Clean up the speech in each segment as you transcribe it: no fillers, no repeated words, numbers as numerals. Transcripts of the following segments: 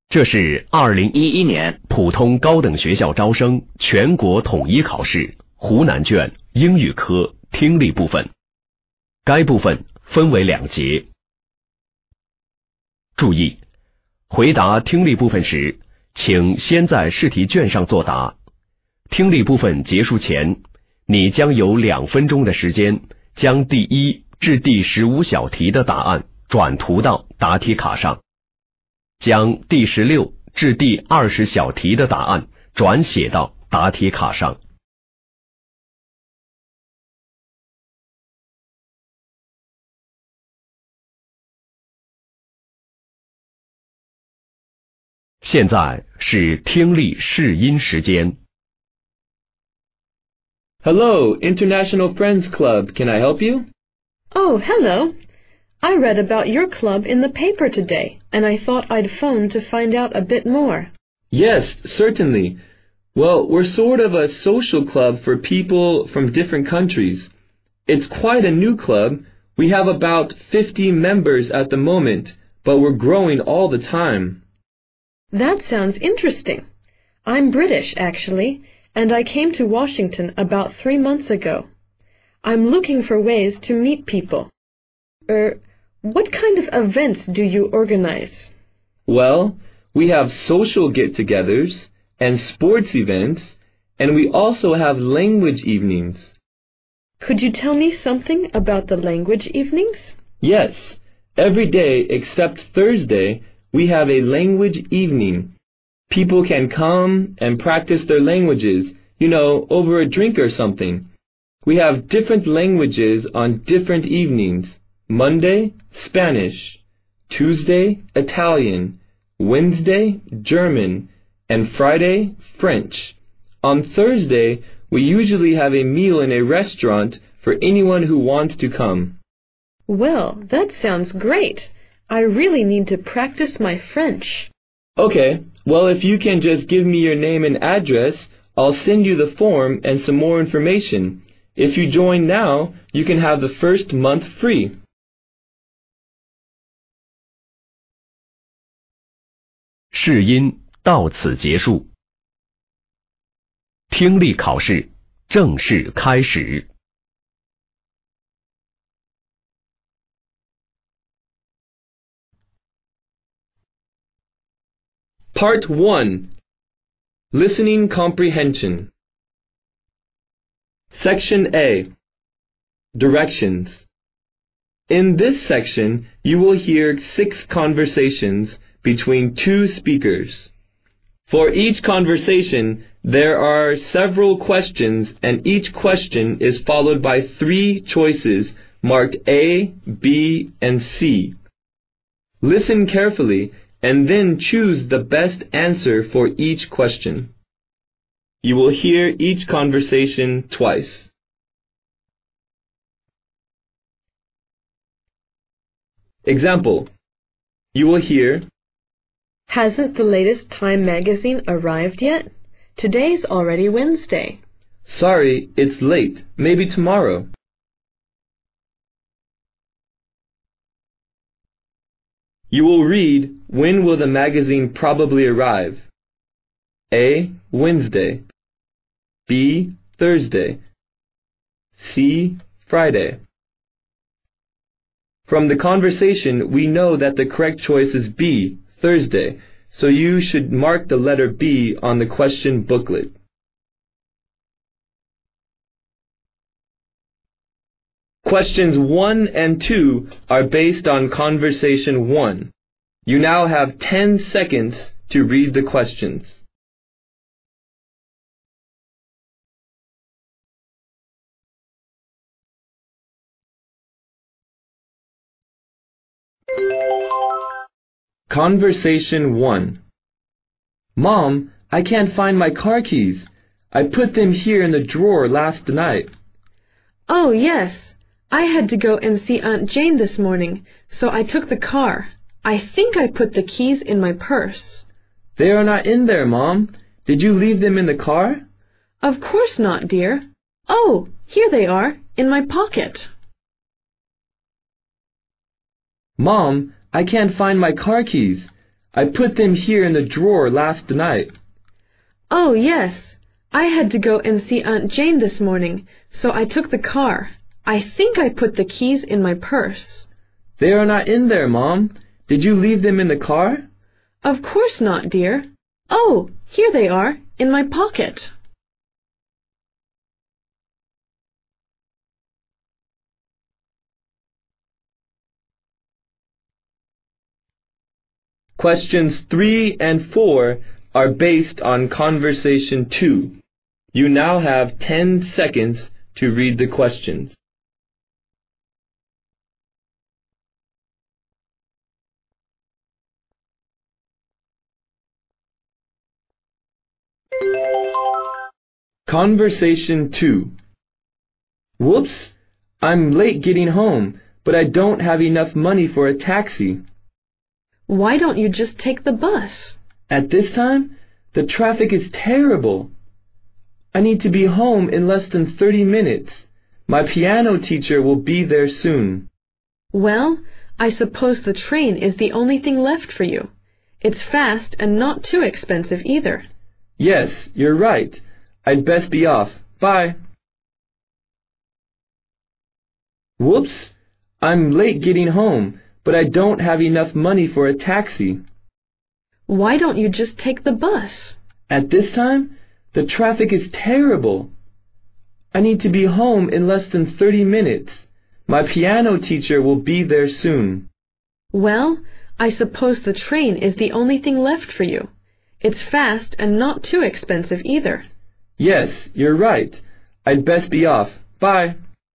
这是2011年普通高等学校招生全国统一考试湖南卷英语科听力部分，该部分分为2节。注意，回答听力部分时，请先在试题卷上作答。听力部分结束前，你将有2分钟的时间，将第1至第15小题的答案转涂到答题卡上，将第16至第20小题的答案转写到答题卡上。现在是听力试音时间。 Hello, International Friends Club. Can I help you? Oh, hello. I read about your club in the paper today, and I thought I'd phone to find out a bit more. Yes, certainly. Well, we're sort of a social club for people from different countries. It's quite a new club. We have about 50 members at the moment, but we're growing all the time. That sounds interesting. I'm British, actually, and I came to Washington about 3 months ago. I'm looking for ways to meet people. What kind of events do you organize? Well, we have social get-togethers and sports events, and we also have language evenings. Could you tell me something about the language evenings? Yes, every day except Thursday, we have a language evening. People can come and practice their languages, over a drink or something. We have different languages on different evenings. Monday, Spanish. Tuesday, Italian. Wednesday, German. And Friday, French. On Thursday, we usually have a meal in a restaurant for anyone who wants to come. Well, that sounds great. I really need to practice my French. Okay, well, if you can just give me your name and address, I'll send you the form and some more information. If you join now, you can have the first month free. 试音到此结束，听力考试正式开始。 Part 1. Listening Comprehension. Section A. Directions. In this section, you will hear 6 conversations between 2 speakers. For each conversation, there are several questions, and each question is followed by 3 choices marked A, B, and C. Listen carefully and then choose the best answer for each question. You will hear each conversation twice. Example. You will hear, Hasn't the latest Time magazine arrived yet? Today's already Wednesday. Sorry, it's late. Maybe tomorrow. You will read, when will the magazine probably arrive? A. Wednesday. B. Thursday. C. Friday. From the conversation, we know that the correct choice is B. Thursday, so you should mark the letter B on the question booklet. Questions 1 and 2 are based on conversation 1. You now have 10 seconds to read the questions. Conversation 1. Mom, I can't find my car keys. I put them here in the drawer last night. Oh, yes. I had to go and see Aunt Jane this morning, so I took the car. I think I put the keys in my purse. They are not in there, Mom. Did you leave them in the car? Of course not, dear. Oh, here they are, in my pocket. Mom, I can't find my car keys. I put them here in the drawer last night. Oh, yes. I had to go and see Aunt Jane this morning, so I took the car. I think I put the keys in my purse. They are not in there, Mom. Did you leave them in the car? Of course not, dear. Oh, here they are, in my pocket. Questions 3 and 4 are based on Conversation 2. You now have 10 seconds to read the questions. Conversation 2. Whoops! I'm late getting home, but I don't have enough money for a taxi. Why don't you just take the bus? At this time, the traffic is terrible. I need to be home in less than 30 minutes. My piano teacher will be there soon. Well, I suppose the train is the only thing left for you. It's fast and not too expensive either. Yes, you're right. I'd best be off. Bye. Whoops! I'm late getting home, but I don't have enough money for a taxi. Why don't you just take the bus? At this time, the traffic is terrible. I need to be home in less than 30 minutes. My piano teacher will be there soon. Well, I suppose the train is the only thing left for you. It's fast and not too expensive either. Yes, you're right. I'd best be off. Bye.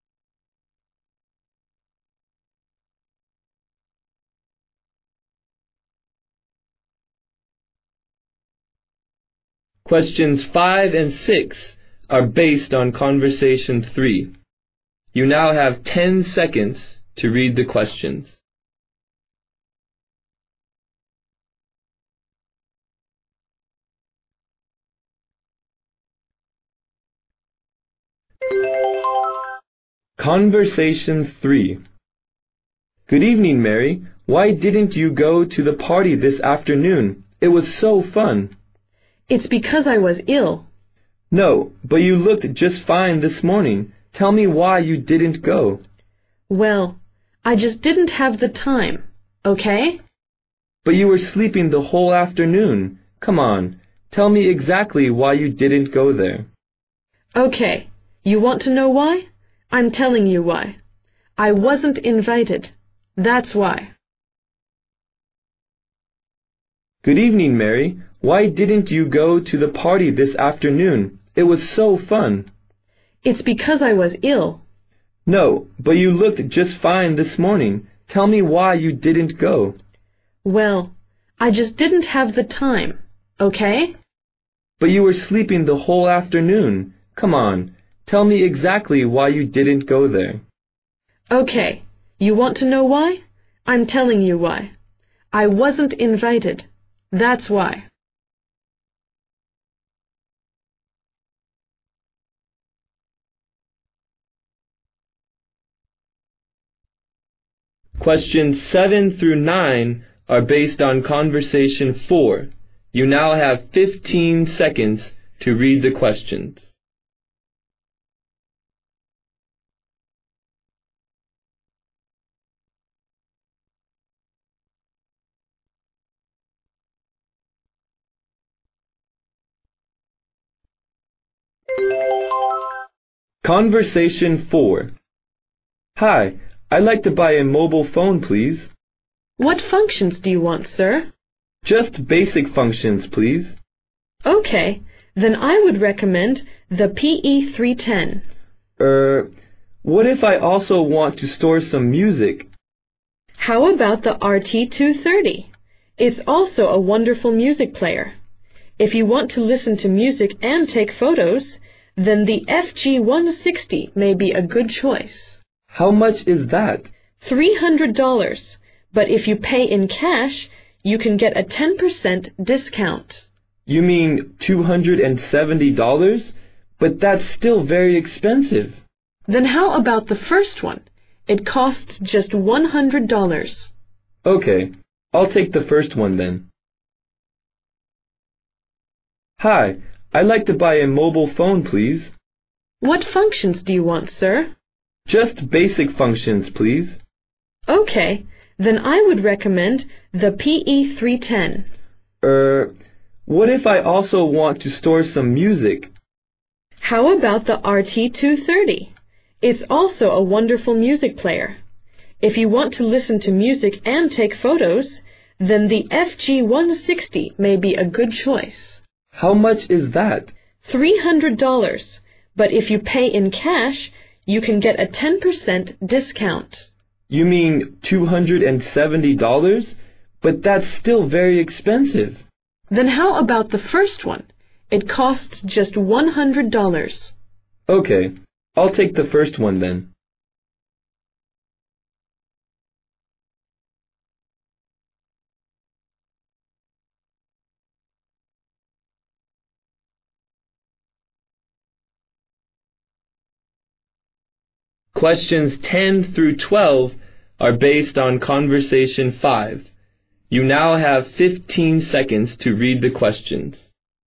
Questions 5 and 6 are based on Conversation 3. You now have 10 seconds to read the questions. Conversation 3. Good evening, Mary. Why didn't you go to the party this afternoon? It was so fun. It's because I was ill. No, but you looked just fine this morning. Tell me why you didn't go. Well, I just didn't have the time, okay? But you were sleeping the whole afternoon. Come on, tell me exactly why you didn't go there. Okay, you want to know why? I'm telling you why. I wasn't invited. That's why. Good evening, Mary. Why didn't you go to the party this afternoon? It was so fun. It's because I was ill. No, but you looked just fine this morning. Tell me why you didn't go. Well, I just didn't have the time, okay? But you were sleeping the whole afternoon. Come on, tell me exactly why you didn't go there. Okay, you want to know why? I'm telling you why. I wasn't invited. That's why. Questions 7 through 9 are based on Conversation 4. You now have 15 seconds to read the questions. Conversation 4. Hi, I'd like to buy a mobile phone, please. What functions do you want, sir? Just basic functions, please. Okay, then I would recommend the PE310. What if I also want to store some music? How about the RT230? It's also a wonderful music player. If you want to listen to music and take photos, then the FG160 may be a good choice. How much is that? $300, but if you pay in cash, you can get a 10% discount. You mean $270? But that's still very expensive. Then how about the first one? It costs just $100. Okay, I'll take the first one then. Hi, I'd like to buy a mobile phone, please. What functions do you want, sir? Just basic functions, please. Okay, then I would recommend the PE310. What if I also want to store some music? How about the RT230? It's also a wonderful music player. If you want to listen to music and take photos, then the FG160 may be a good choice. How much is that? $300, but if you pay in cash, you can get a 10% discount. You mean $270? But that's still very expensive. Then how about the first one? It costs just $100. Okay, I'll take the first one then. Questions 10 through 12 are based on Conversation 5. You now have 15 seconds to read the questions.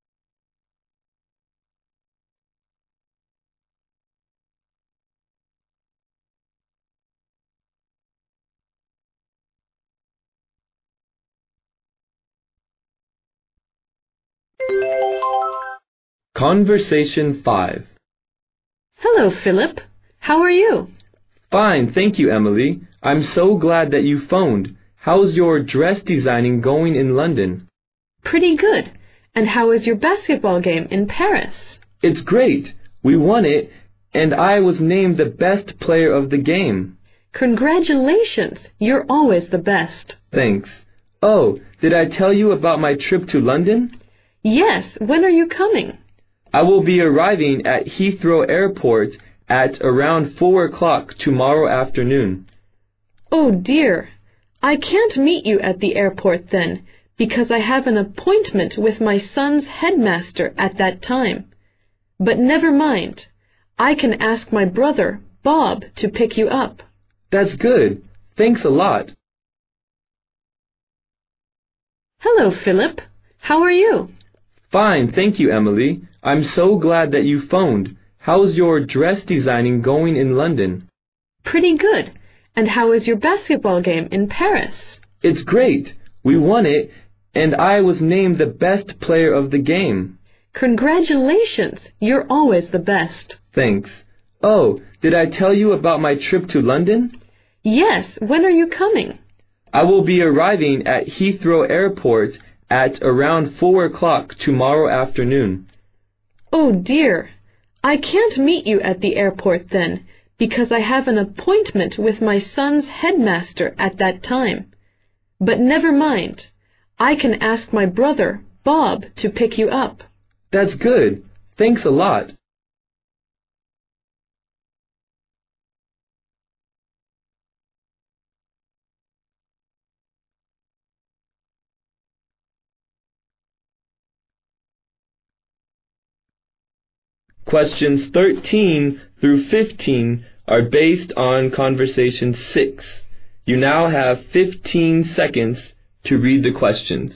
Conversation 5. Hello, Philip. How are you? Fine, thank you, Emily. I'm so glad that you phoned. How's your dress designing going in London? Pretty good. And how is your basketball game in Paris? It's great. We won it, and I was named the best player of the game. Congratulations. You're always the best. Thanks. Oh, did I tell you about my trip to London? Yes. When are you coming? I will be arriving at Heathrow Airport at around 4 o'clock tomorrow afternoon. Oh, dear. I can't meet you at the airport then, because I have an appointment with my son's headmaster at that time. But never mind. I can ask my brother, Bob, to pick you up. That's good. Thanks a lot. Hello, Philip. How are you? Fine, thank you, Emily. I'm so glad that you phoned. How's your dress designing going in London? Pretty good. And how is your basketball game in Paris? It's great. We won it, and I was named the best player of the game. Congratulations. You're always the best. Thanks. Oh, did I tell you about my trip to London? Yes. When are you coming? I will be arriving at Heathrow Airport at around 4 o'clock tomorrow afternoon. Oh, dear. I can't meet you at the airport then, because I have an appointment with my son's headmaster at that time. But never mind. I can ask my brother, Bob, to pick you up. That's good. Thanks a lot. Questions 13 through 15 are based on Conversation 6. You now have 15 seconds to read the questions.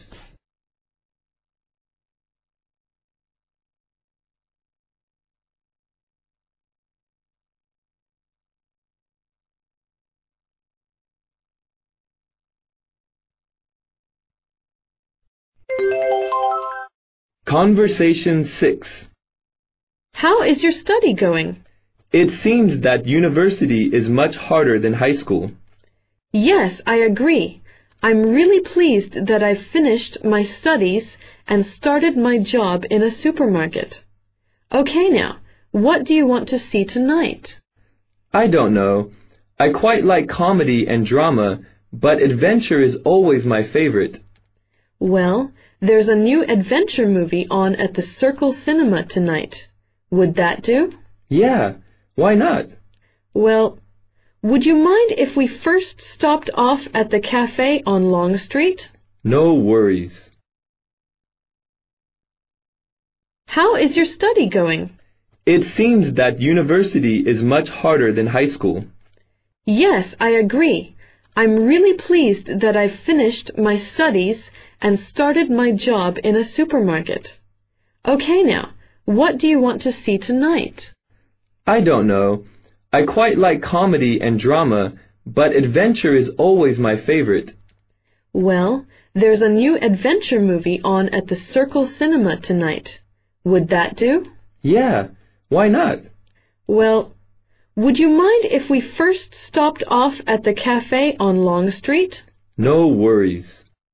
Conversation 6. How is your study going? It seems that university is much harder than high school. Yes, I agree. I'm really pleased that I've finished my studies and started my job in a supermarket. Okay now, what do you want to see tonight? I don't know. I quite like comedy and drama, but adventure is always my favorite. Well, there's a new adventure movie on at the Circle Cinema tonight. Would that do? Yeah, why not? Well, would you mind if we first stopped off at the cafe on Long Street? No worries. How is your study going? It seems that university is much harder than high school. Yes, I agree. I'm really pleased that I've finished my studies and started my job in a supermarket. Okay now, what do you want to see tonight? I don't know. I quite like comedy and drama, but adventure is always my favorite. Well, there's a new adventure movie on at the Circle Cinema tonight. Would that do? Yeah, why not? Well, would you mind if we first stopped off at the cafe on Long Street? No worries.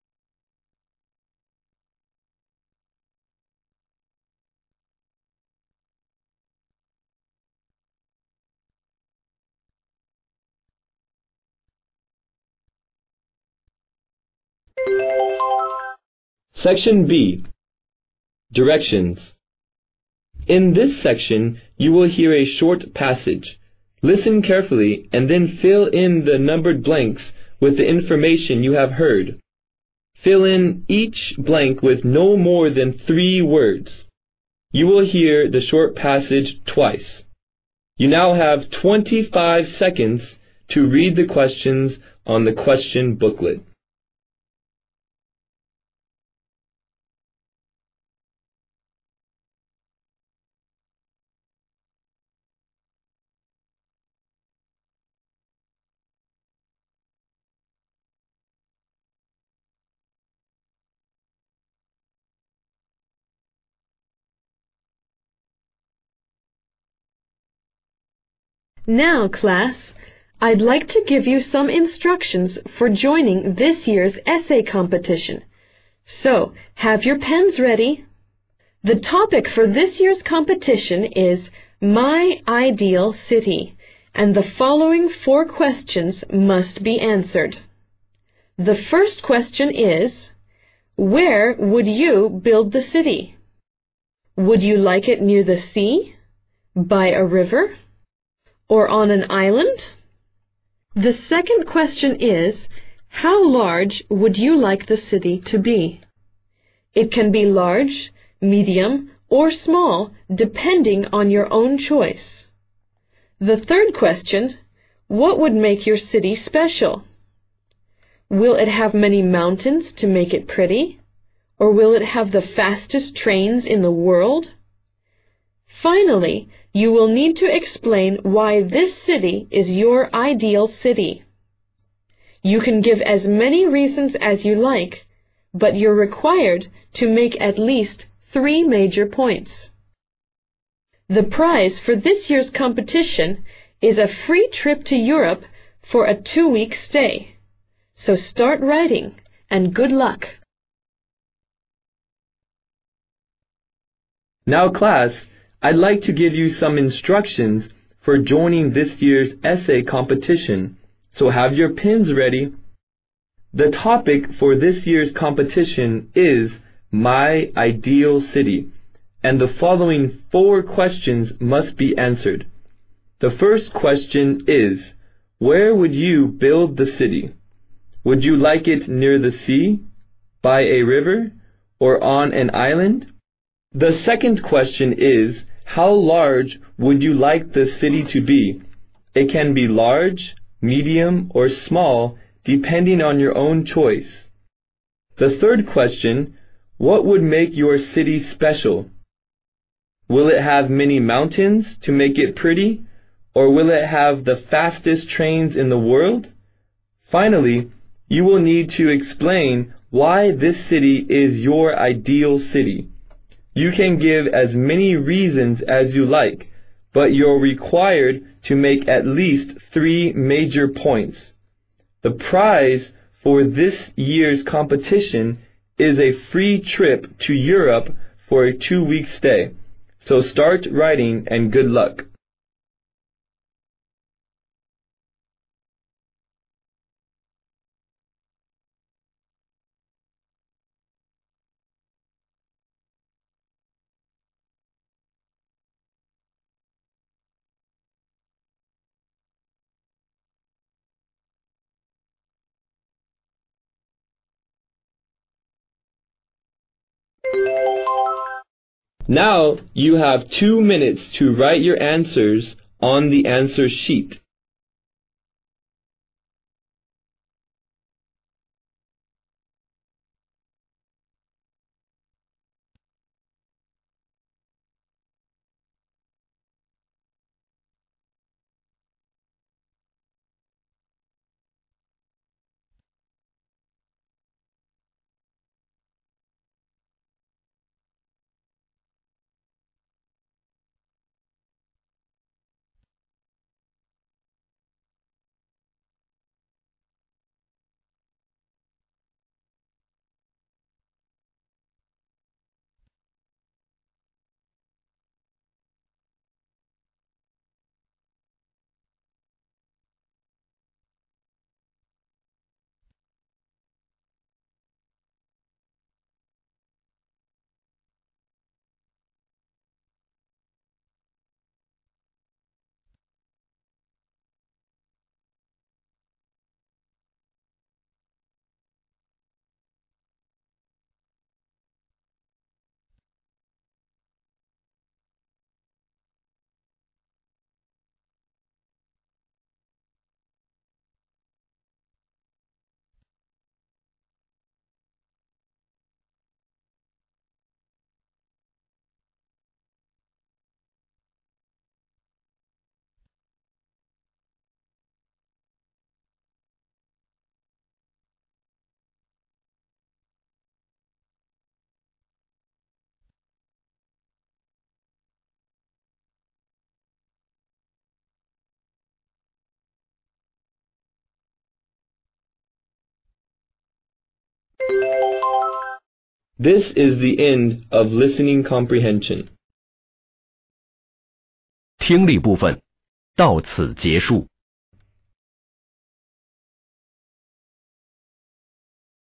Section B. Directions. In this section, you will hear a short passage. Listen carefully and then fill in the numbered blanks with the information you have heard. Fill in each blank with no more than 3 words. You will hear the short passage twice. You now have 25 seconds to read the questions on the question booklet. Now, class, I'd like to give you some instructions for joining this year's essay competition. So, have your pens ready. The topic for this year's competition is My Ideal City, and the following 4 questions must be answered. The first question is, where would you build the city? Would you like it near the sea, by a river, or on an island? The second question is, how large would you like the city to be? It can be large, medium, or small, depending on your own choice. The third question, what would make your city special? Will it have many mountains to make it pretty? Or will it have the fastest trains in the world? Finally, you will need to explain why this city is your ideal city. You can give as many reasons as you like, but you're required to make at least 3 major points. The prize for this year's competition is a free trip to Europe for a 2-week stay. So start writing, and good luck. Now, class, I'd like to give you some instructions for joining this year's essay competition, so have your pens ready. The topic for this year's competition is My Ideal City, and the following 4 questions must be answered. The first question is, where would you build the city? Would you like it near the sea, by a river, or on an island? The second question is, how large would you like the city to be? It can be large, medium, or small, depending on your own choice. The third question, what would make your city special? Will it have many mountains to make it pretty, or will it have the fastest trains in the world? Finally, you will need to explain why this city is your ideal city. You can give as many reasons as you like, but you're required to make at least 3 major points. The prize for this year's competition is a free trip to Europe for a 2-week stay. So start writing and good luck. Now you have 2 minutes to write your answers on the answer sheet. This is the end of listening comprehension. 听力部分到此结束。